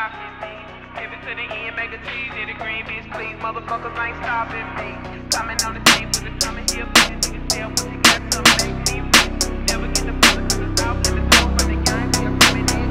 stopping me. Pivot to the end, make a cheese, hit a green bitch, please. Motherfuckers ain't stopping me. Coming on the scene with the coming here, bitch. Niggas tell what you got to make me rich. Never get the bullet to the south, in the door for the gang. We are coming in,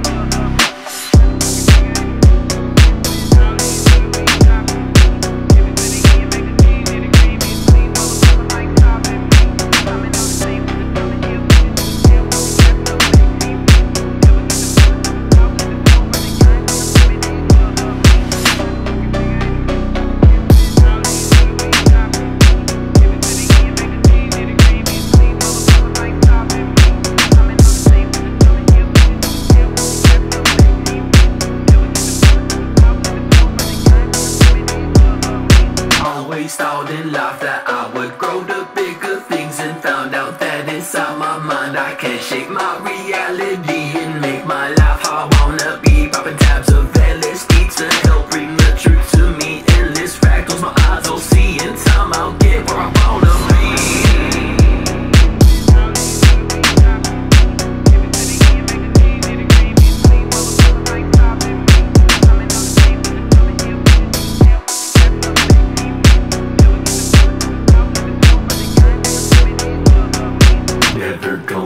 thought and laughed that I would grow to bigger things, and found out that inside my mind I can't shape my reality and make my life how I wanna be. Popping tabs of LSD to help bring the truth to me. Endless fractals my eyes will see. In time I'll get where I wanna be.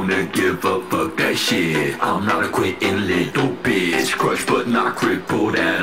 Give up, fuck that shit. I'm not a quitting little bitch. Crushed but not crippled at